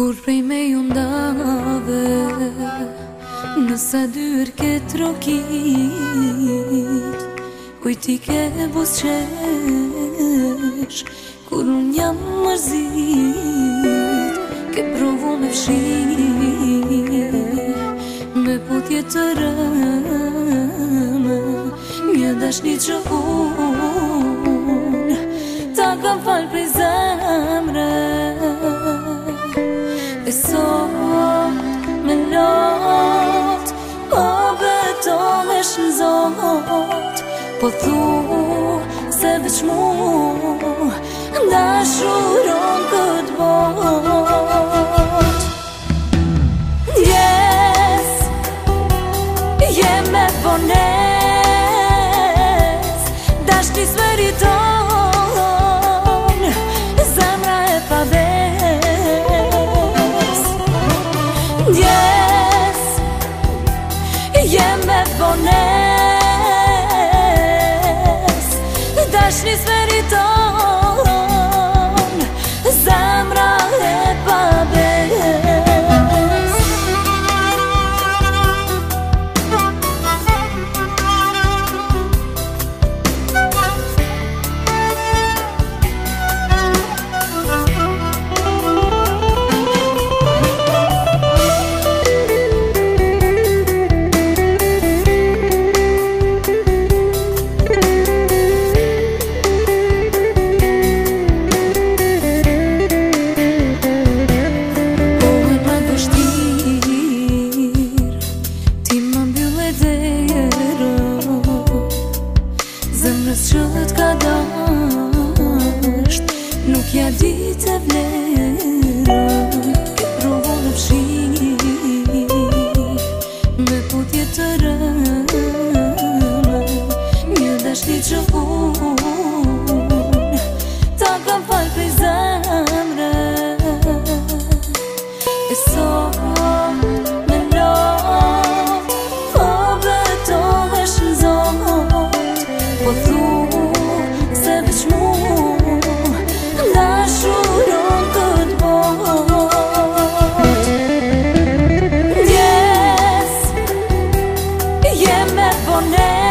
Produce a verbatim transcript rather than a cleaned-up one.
Kur prej me ju ndave nësa dyr këtë rokit, kuj ti ke busqesh kur unë jam mërzit. Ke provu me fshi me putje të rëmë, një dashni që unë ta kam fal prej zemre. E sot me lot po betohesh në Zot, po thu se veç mu dashuron këtë bot. Yes, jem me vones, dashni s'meriton zemra e paves. Yes, jem me vones, dashni s'meriton zemra e paves. Zemrës që t'ka dasht nuk ja di të vlerë. Ke provu në fshi me putje të rëmë, një dashni që unë ta kam fal prej zemre. E sot me lot po betohesh në Zot, po thu se veç mu dashuron këtë bot. Yes, jem me vones,